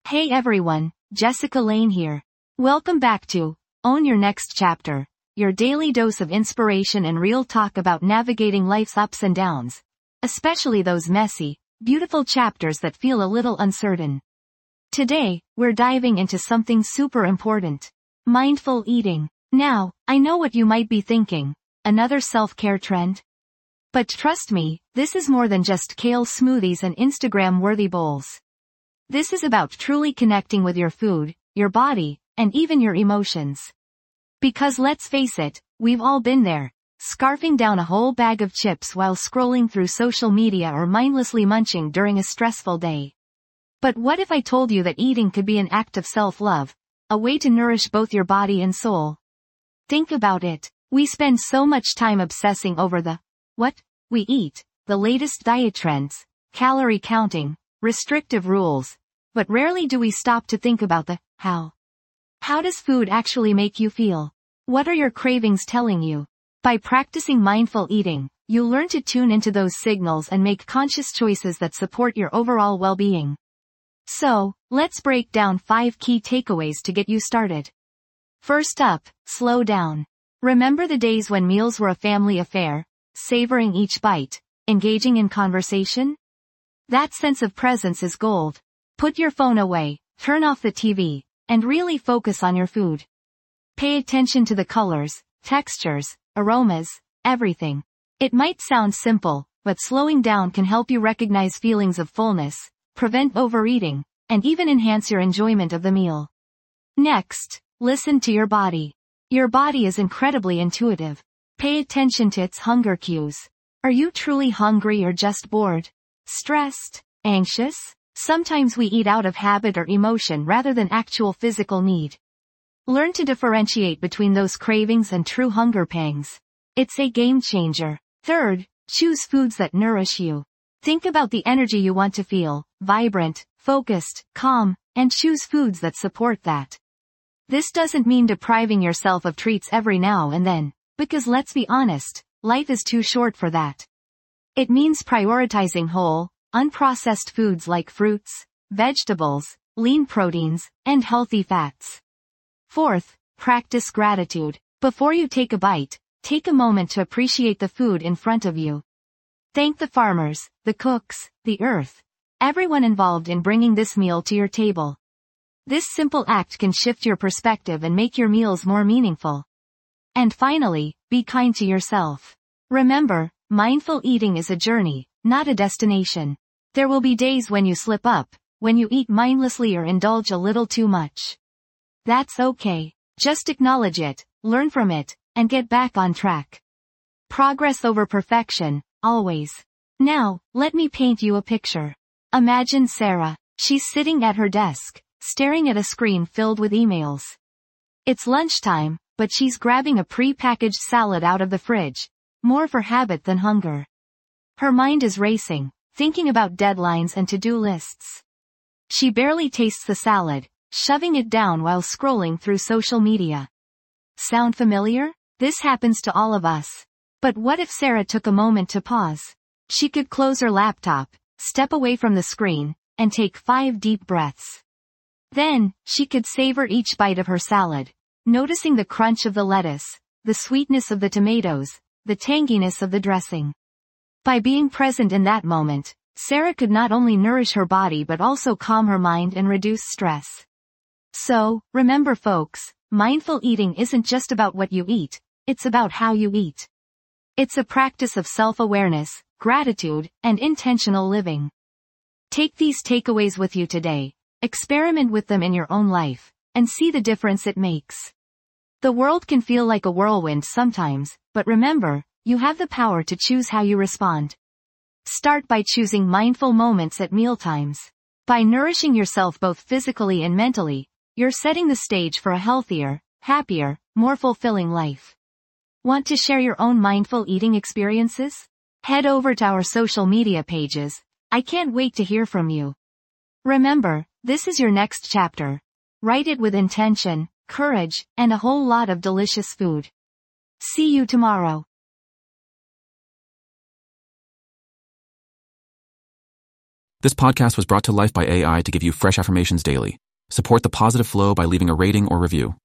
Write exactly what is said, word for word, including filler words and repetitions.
Hey everyone, Jessica Lane here. Welcome back to Own Your Next Chapter, your daily dose of inspiration and real talk about navigating life's ups and downs, especially those messy, beautiful chapters that feel a little uncertain. Today, we're diving into something super important. Mindful eating. Now, I know what you might be thinking. Another self-care trend? But trust me, this is more than just kale smoothies and Instagram-worthy bowls. This is about truly connecting with your food, your body, and even your emotions. Because let's face it, we've all been there, scarfing down a whole bag of chips while scrolling through social media or mindlessly munching during a stressful day. But what if I told you that eating could be an act of self-love, a way to nourish both your body and soul? Think about it. We spend so much time obsessing over the what we eat, the latest diet trends, calorie counting, restrictive rules, but rarely do we stop to think about the how. How does food actually make you feel? What are your cravings telling you? By practicing mindful eating, you learn to tune into those signals and make conscious choices that support your overall well-being. So, let's break down five key takeaways to get you started. First up, slow down. Remember the days when meals were a family affair, savoring each bite, engaging in conversation? That sense of presence is gold. Put your phone away, turn off the T V, and really focus on your food. Pay attention to the colors, textures, aromas, everything. It might sound simple, but slowing down can help you recognize feelings of fullness, prevent overeating, and even enhance your enjoyment of the meal. Next, listen to your body. Your body is incredibly intuitive. Pay attention to its hunger cues. Are you truly hungry or just bored? Stressed? Anxious? Sometimes we eat out of habit or emotion rather than actual physical need. Learn to differentiate between those cravings and true hunger pangs. It's a game changer. Third, choose foods that nourish you. Think about the energy you want to feel, vibrant, focused, calm, and choose foods that support that. This doesn't mean depriving yourself of treats every now and then, because let's be honest, life is too short for that. It means prioritizing whole, unprocessed foods like fruits, vegetables, lean proteins, and healthy fats. Fourth, practice gratitude. Before you take a bite, take a moment to appreciate the food in front of you. Thank the farmers, the cooks, the earth, everyone involved in bringing this meal to your table. This simple act can shift your perspective and make your meals more meaningful. And finally, be kind to yourself. Remember, mindful eating is a journey, not a destination. There will be days when you slip up, when you eat mindlessly or indulge a little too much. That's okay. Just acknowledge it, learn from it, and get back on track. Progress over perfection, always. Now, let me paint you a picture. Imagine Sarah. She's sitting at her desk, staring at a screen filled with emails. It's lunchtime, but she's grabbing a pre-packaged salad out of the fridge, more for habit than hunger. Her mind is racing, thinking about deadlines and to-do lists. She barely tastes the salad, shoving it down while scrolling through social media. Sound familiar? This happens to all of us. But what if Sarah took a moment to pause? She could close her laptop, step away from the screen, and take five deep breaths. Then, she could savor each bite of her salad, noticing the crunch of the lettuce, the sweetness of the tomatoes, the tanginess of the dressing. By being present in that moment, Sarah could not only nourish her body but also calm her mind and reduce stress. So, remember folks, mindful eating isn't just about what you eat, it's about how you eat. It's a practice of self-awareness, gratitude, and intentional living. Take these takeaways with you today, experiment with them in your own life, and see the difference it makes. The world can feel like a whirlwind sometimes, but remember, you have the power to choose how you respond. Start by choosing mindful moments at mealtimes. By nourishing yourself both physically and mentally, you're setting the stage for a healthier, happier, more fulfilling life. Want to share your own mindful eating experiences? Head over to our social media pages. I can't wait to hear from you. Remember, this is your next chapter. Write it with intention, courage, and a whole lot of delicious food. See you tomorrow. This podcast was brought to life by A I to give you fresh affirmations daily. Support the positive flow by leaving a rating or review.